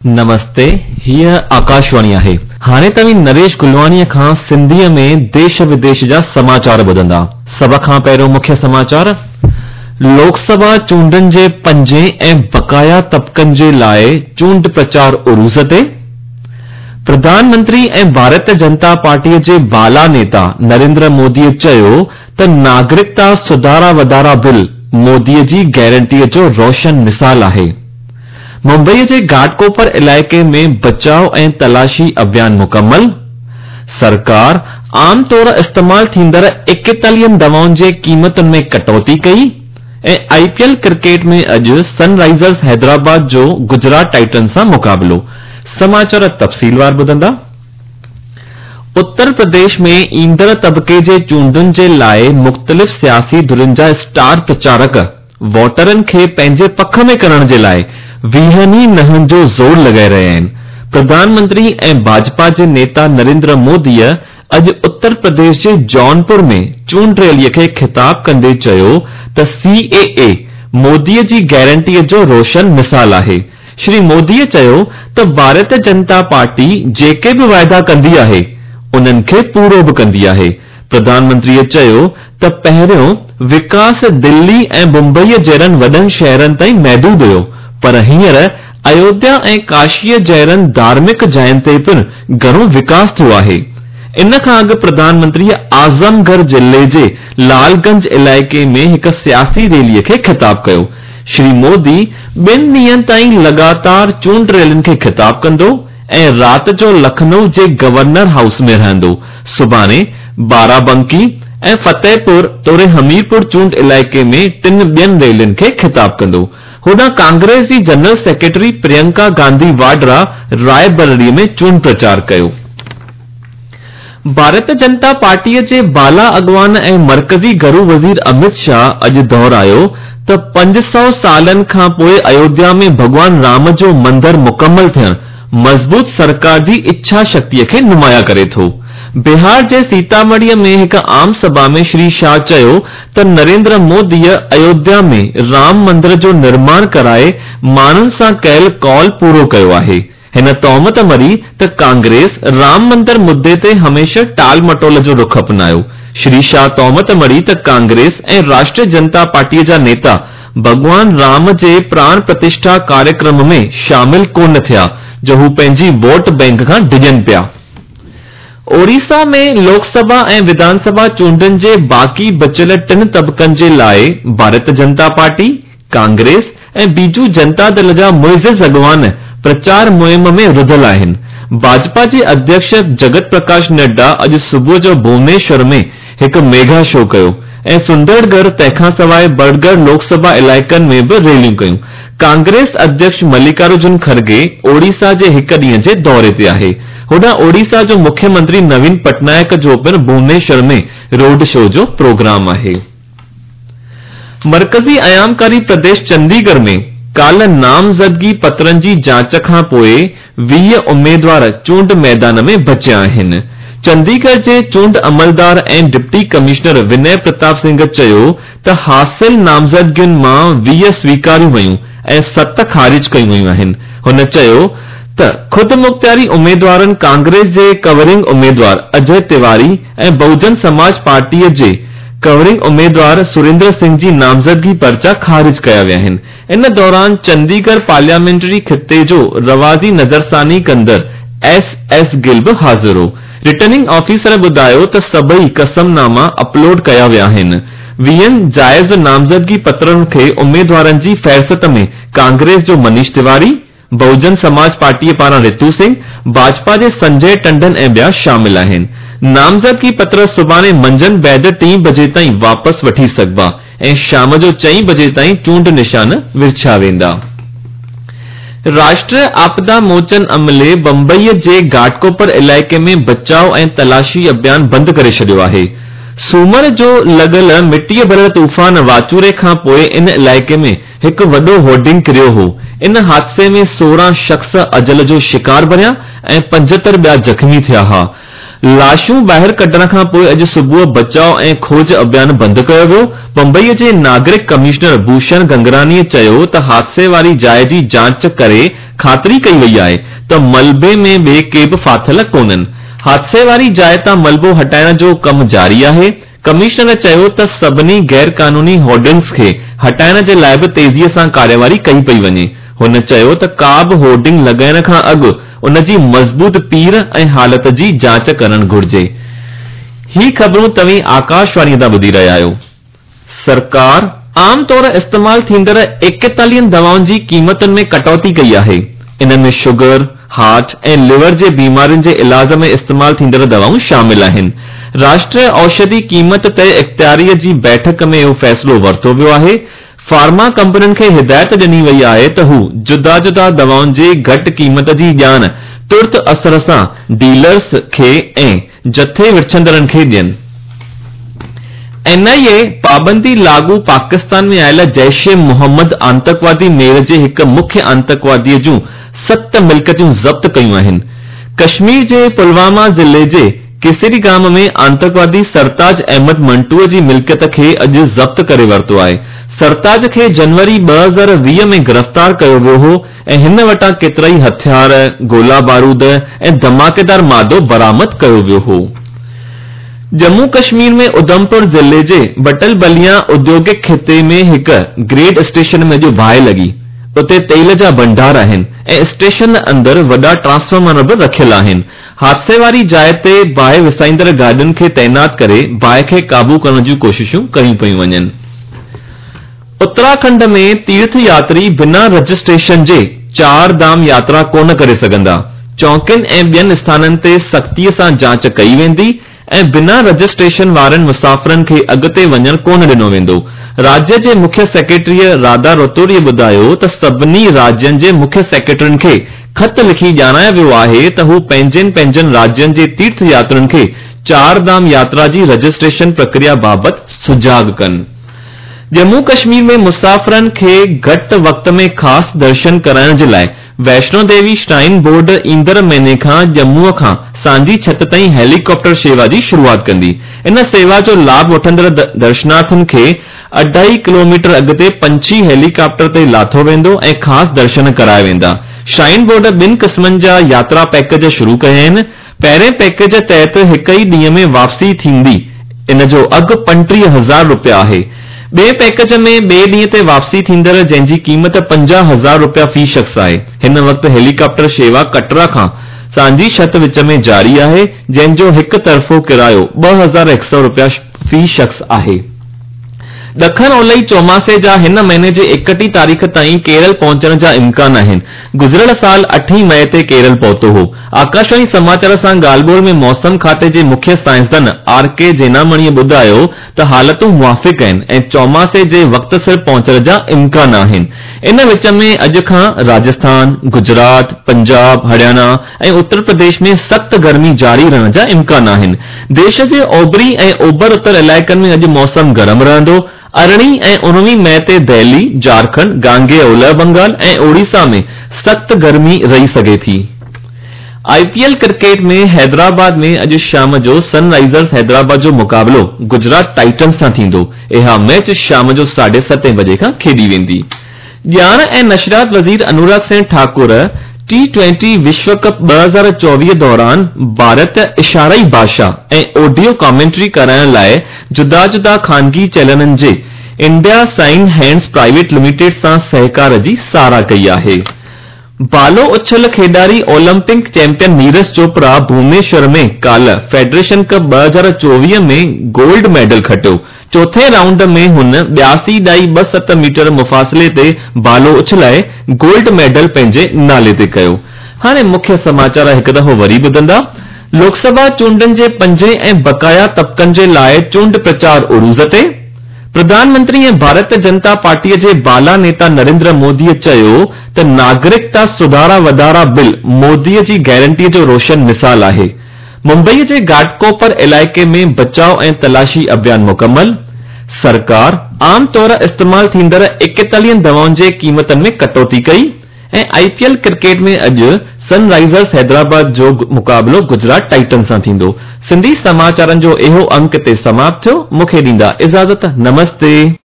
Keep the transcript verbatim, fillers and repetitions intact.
नमस्ते, हीअ आकाशवाणी आहे। हाणे तव्हीं नरेश गुलवाणीअ खां सिंधीअ में देश विदेश जा समाचार ॿुधंदा। सभ खां पहिरियों मुख्य समाचार। लोकसभा चूंडनि जे पंजे ऐं बक़ाया तबक़नि जे लाइ चूंड प्रचार उरूज़ ते। प्रधानमंत्री ऐं भारतीय जनता पार्टीअ जे बाला नेता नरेंद्र मोदीअ चयो त नागरिकता सुधारा वधारा बिल मोदीअ जी गारंटीअ जो रोशन मिसाल आहे। मुंबई जे घाटकोपर इलाइक़े में बचाव ऐं तलाशी अभियान मुकम्मल। सरकार आम तौर इस्तेमाल थींदड़ एकतालीह दवाउनि जे क़ीमतुनि में कटौती कई। ऐं आईपीएल क्रिकेट में अॼु सनराइज़र्स हैदराबाद जो गुजरात टाइटन्स सां मुक़ाबलो। समाचार तफ़सीलवार ॿुधंदा। उत्तर प्रदेश में ईंदड़ तबक़े जे चूंडुनि जे लाइ मुख़्तलिफ़ सियासी धुरियुनि जा स्टार प्रचारक वोटरनि खे पंहिंजे पख में करण जे लाइ वीहनि नहनि जो ज़ोर लॻाए रहिया आहिनि। प्रधानमंत्री ऐं भाजपा जे नेता नरेंद्र मोदीअ अॼु उत्तर प्रदेश जे जौनपुर में चूंड रैलीअ खे ख़िताब कंदे चयो त सीएए मोदीअ जी गारंटीअ जो रोशन मिसाल आहे। श्री मोदीअ चयो त भारतीय जनता पार्टी जेके बि वाइदा कंदी आहे उन्हनि खे पूरो बि कंदी आहे। प्रधानमंत्रीअ चयो त पहिरियों विकास दिल्ली ऐं मुंबईअ जहिड़नि वॾनि शहरनि ताईं महदूद हुयो, पर हींअर अयोध्या ऐं काशीअ जहिड़नि धार्मिक जायुनि ते पिणु घणो विकास थियो आहे। इन खां अॻु प्रधानमंत्रीअ आज़मगढ़ जिले जे लालगंज इलाइक़े में हिक सियासी रैलीअ खे ख़िताब कयो। श्री मोदी ॿिनि ॾींहनि ताईं लगातार चूंड रैलियुनि खे ख़िताब कंदो ऐं राति जो लखनऊ जे गवर्नर हाउस में रहंदो। सुभाणे बाराबंकी ऐं फतेहपुर तोरे हमीरपुर चूंड इलाइक़े में टिन ॿियनि रैलियुनि खे ख़िताब कंदो। होॾां कांग्रेस जी जनरल सेक्रेटरी प्रियंका गांधी वाड्रा रायबरेली में चूंड प्रचार कयो। भारतीय जनता पार्टीअ जे बाला अॻवान ऐं मर्कज़ी घरू वज़ीर अमित शाह अॼु दोहरायो त पंज सौ सालनि खां पोइ अयोध्या में भॻवान राम जो मंदरु मुकम्मल थियणु मज़बूत सरकार जी इच्छा शक्तिअ खे नुमाया करे थो। बिहार जे सीतामढ़ीअ में हिक आम सभा में श्री शाह चयो त नरेंद्र मोदीअ अयोध्या में राम मंदिर जो निर्माण कराए माण्हुनि सां कयल कॉल पूरो कयो आहे। हिन तौमत मरी त कांग्रेस राम मंदिर मुद्दे ते हमेशा टाल मटोल जो रुख अपनायो। श्री शाह तौमत मरी त कांग्रेस ऐं राष्ट्रीय जनता पार्टीअ जा नेता भगवान राम जे प्राण प्रतिष्ठा कार्यक्रम में शामिल कोन थिया, जो हू पंहिंजी वोट बैंक खां डिॼनि पिया। ओडिशा में लोकसभा ऐं विधानसभा चूंडनि जे बाक़ी बचियल टिन तबक़नि जे लाइ भारतीय जनता पार्टी, कांग्रेस ऐं बीजू जनता दल जा मुइज़िज़ अॻवान प्रचार मुहिम में रुधल आहिनि। भाजपा जे अध्यक्ष जगत प्रकाश नड्डा अॼु सुबुह जो भुवनेश्वर में हिकु मेगा शो कयो ऐं सुंदरगढ़ तंहिंखां सवाइ बड़गढ़ लोकसभा इलाइक़नि में बि रैलियूं कयूं। कांग्रेस अध्यक्ष मल्लिकार्जुन खड़गे ओडिशा जे हिक ॾींहं जे दौरे ते आहे। होॾां ओडिशा जो मुख्यमंत्री नवीन पटनायक जो पिणु भुवनेश्वर में रोड शो जो प्रोग्राम आहे। मरकज़ी आयामकारी प्रदेश चंडीगढ़ में काल्ह नामज़दगी पत्रनि जी जांच खां पोइ वीह उम्मीदवार चूंड मैदान में बचिया आहिनि। चंडीगढ़ जे चूंड अमलदार ऐं डिप्टी कमिश्नर विनय प्रताप सिंह चयो त हासिल नामज़दगियुनि मां वीह स्वीकारियूं वयूं ऐं सत ख़ारिज कयूं वयूं आहिनि। हुन चयो त खुद मुख्तियारी उम्मीदवारनि कांग्रेस जे कवरिंग उम्मीदवार अजय तिवारी ऐं बहुजन समाज पार्टीअ जे कवरिंग उम्मीदवार सुरेंद्र सिंह जी नामज़दगी पर्चा ख़ारिज कया विया आहिनि। इन दौरान चंडीगढ़ पार्लियामेंट्री खिते जो रवाज़ी नज़रसानी कंदड़ एस एस गिल बि हाज़िर हो। रिटर्निंग ऑफिसर ॿुधायो त सभई कसमनामा अपलोड कया विया आहिनि। वीहनि जाइज़ नामज़दगी पत्रनि खे उम्मीदवारनि जी फ़हरिस्त में कांग्रेस जो मनीष तिवारी, बहुजन समाज पार्टीअ पारां रितू सिंह, भाजपा जे संजय टंडन ऐं ॿिया शामिल आहिनि। नामज़दगी पत्र सुभाणे मंझंदि बैदि टी बजे ताईं वापसि वठी सघिबा ऐं शाम जो चईं बजे ताईं चूंड निशान विरछा वेंदा। राष्ट्रीय आपदा मोचन अमले बंबईअ जे घाटकोपर इलाइक़े में बचाव ऐं तलाशी अभियान बंदि करे छॾियो आहे। सूमर जो लॻल मिटीअ भरियल तूफ़ान वाचूरे खां पोइ इन इलाइक़े में हिकु वॾो होर्डिंग किरियो हो। इन हादसे में सोरहं शख़्स अजल जो शिकार बणिया ऐं पंजहतरि ॿिया ज़ख़्मी थिया हुआ। लाशूं ॿाहिरि कढण खां पोइ अॼु सुबुह बचाव ऐं खोज अभियान बंदि कयो वियो। बम्बईअ जे नागरिक कमिश्नर भूषण गंगरानीअ चयो त हादसे वारी जाइ जी जांच करे ख़ातिरी कई वई आहे त मलबे में ॿिए के बि फाथल कोन्हनि। हादसे वारी जाइ तां मलबो हटाइण जो कमु जारी आहे। कमिश्नर चयो त सभिनी गैर कानूनी होर्डिंग्स खे हटाइण जे लाइ बि तेज़ीअ सां कार्यवाही कई पई वञे। हुन चयो त का बि होर्डिंग लॻाइण खां अॻु उन जी मज़बूत पीर ऐं हालत जी जांच करणु घुर्जे। ही ख़बरूं तव्हीं आकाशवाणी तां ॿुधी रहिया आहियो। सरकार आमतौर इस्तेमाल थींदड़ एकतालीह दवाउनि जी क़ीमतुनि में कटौती कई आहे। इन में शुगर, हार्ट ऐं लिवर जे बीमारियुनि जे इलाज में इस्तेमाल थींदड़ दवाऊं शामिल आहिनि। राष्ट्रीय औषधि क़ीमत तय इख़्तियारीअ जी बैठक में इहो फ़ैसिलो वरितो वियो आहे। फार्मा कंपनियुनि खे हिदायत ॾिनी वई आहे त हू जुदा जुदा दवाउनि जी घटि क़ीमत जी ॼाण तुर्त असर सां डीलर्स खे ऐं जथे विरछंदड़नि खे ॾियनि। एनआईए पाबंदी लागू पाकिस्तान में आयल जैश ए मोहम्मद आतंकवादी मेल जे हिक मुख्य आतंकवादीअ जूं सत मिल्कियतूं ज़ब्त कयूं आहिनि। कश्मीर जे पुलवामा ज़िले जे किसिरी गाम में आतंकवादी सरताज अहमद मंटूअ जी मिल्कियत खे अॼु ज़ब्त करे वरितो आहे। सरताज खे जनवरी ॿ हज़ार वीह में गिरफ़्तार कयो वियो हो ऐं हिन वटां केतिराई हथियार, गोला बारूद ऐं धमाकेदार मादो बरामद कयो वियो हो। जम्मू कश्मीर में उधमपुर ज़िले जे बटल बलिया औद्योगिक खिते में हिक ग्रेड स्टेशन में अॼु बाहि लॻी। उते तेल जा भंडार आहिनि ऐं स्टेशन अंदरि वॾा ट्रांसफार्मर बि रखियल आहिनि। हादसे वारी जाइ ते बाहि विसाईंदड़ गाॾियुनि खे तैनात करे बाहि खे काबू करण जूं कोशिशूं कयूं पियूं वञनि। उत्तराखंड में तीर्थ यात्री बिना रजिस्ट्रेशन जे चार धाम यात्रा कोन करे सघंदा। चौकियुनि ऐं ॿियनि स्थाननि ते सख़्तीअ सां जांच कई वेंदी ऐं बिना रजिस्ट्रेशन वारनि मुसाफ़िरनि खे अॻिते वञणु कोन ॾिनो वेंदो। राज्य जे मुख्य सेक्रेटरीअ राधा रतूरीअ ॿुधायो त सभिनी राज्यनि जे मुख्य सेक्रेटरियुनि खे ख़त लिखी ॼाणायो वियो आहे त हू पंहिंजनि पंहिंजनि राज्यनि जे तीर्थ यात्रियुनि खे चार धाम यात्रा जी रजिस्ट्रेशन प्रक्रिया बाबति सुजाॻ कनि। जम्मू कश्मीर में मुसाफ़िरनि खे घटि वक़्त में ख़ासि दर्शन कराइण जे लाइ वैष्णो देवी श्राइन बोर्ड ईंदड़ महीने खां जम्मूअ खां सांजी छत ताईं हेलीकॉप्टर शेवा जी शुरूआत कंदी। इन सेवा जो लाभ वठंदड़ दर्शनार्थियुनि खे अढाई किलोमीटर अॻिते पंछी हेलीकॉप्टर ते लाथो वेंदो ऐं ख़ासि दर्शन कराए वेंदा। श्राइन बोर्ड ॿिनि क़िस्मनि जा यात्रा पैकेज शुरू कया आहिनि। पहिरें पैकेज तहत हिक ई ॾींहं में वापसी थींदी। इन जो अघु पंटीह हज़ार रुपया आहे। ॿिए पैकेज में ॿिए ॾींहं ते वापसी थींदड़ जंहिंजी क़ीमत पंजाह हज़ार रुपया फी शख़्स आहे। हिन वक़्तु हेलीकॉप्टर शेवा कटरा खां सांजी छत विच में जारी आहे, जंहिंजो हिक तरफ़ो किरायो ॿ हज़ार हिक सौ रुपया फी शख़्स आहे। ॾखण ओलही चौमासे जा हिन महीने जे एकटीह तारीख़ ताईं केरल पहुचण जा इम्कान आहिनि। गुज़िरियल साल अठी मई ते केरल पहुतो हो। आकाशवाणी समाचार सां ॻाल्हि ॿोल में मौसम खाते जे मुख्य साइंसदान आर के जेनामणीअ ॿुधायो त हालतूं मुवाफ़िक़ आहिनि ऐं चौमासे जे वक़्त सिर पहुचण जा इम्कान आहिनि। इन विच में अॼु खां राजस्थान, गुजरात, पंजाब, हरियाणा ऐं उत्तर प्रदेश में सख़्त गर्मी जारी रहण जा इम्कान आहिनि। देश जे ओभरी ऐं ओभर उत्तर इलाइक़नि में अॼु मौसम गरम रहंदो। अरिड़हीं ऐं उणिवीह मई ते दिल्ली, झारखंड, गांगे ओलह बंगाल ऐं ओडिशा में सख़्त गर्मी रही सघे थी। आईपीएल क्रिकेट में हैदराबाद में अॼु शाम जो सनराइज़र्स हैदराबाद जो मुक़ाबिलो गुजरात टाइटन्स सां थींदो। इहा मैच शाम जो साढे सतें बजे खां खेॾी वेंदी। ॼाण ऐं नशरियात वज़ीर अनुराग सिंह ठाकुर टी ट्वेंटी विश्व कप ॿ हज़ार चोवीह दौरान भारत इशाराई भाषा ऐं ऑडियो कमेंट्री कराइण लाइ जुदा जुदा ख़ानगी चैनलनि जे India Sign Hands Private Limited सां सहकार जी साराह कई आहे। बालो उछल खेॾारी ओलंपिक चैंपियन नीरज चोपड़ा भुवनेश्वर में काल्ह फेडरेशन कप ॿ हज़ार चोवीह में गोल्ड मेडल खटियो। चोथे राउंड में हुन ॿियासी ॾाई ॿ सत मीटर मुफ़ासिले ते बालो उछलाए गोल्ड मेडल पंहिंजे नाले ते कयो। हाणे मुख्य समाचार हिकु दफ़ो वरी ॿुधंदा। लोकसभा चूंडनि जे पंजे ऐं बक़ाया तबक़नि जे लाइ चूंड प्रचार उरूज़ ते। प्रधानमंत्री ऐं भारतीय जनता पार्टीअ जे बाला नेता नरेंद्र मोदीअ चयो त नागरिकता सुधारा वधारा बिल मोदीअ जी गारंटीअ जो रोशन मिसाल आहे। मुंबईअ जे घाटकोपर इलाइक़े में बचाव ऐं तलाशी अभियान मुकमल। सरकार आम तौर इस्तेमाल थींदड़ एकतालीह दवाउनि जे क़ीमतनि में कटौती कई ऐं आईपीएल क्रिकेट में अॼु सनराइज़र्स हैदराबाद जो मुक़ाबिलो गुजरात टाइटन सां थींदो। सिंधी समाचारनि जो इहो अंक ते समाप्त थियो। मूंखे ॾींदा इजाज़त। नमस्ते।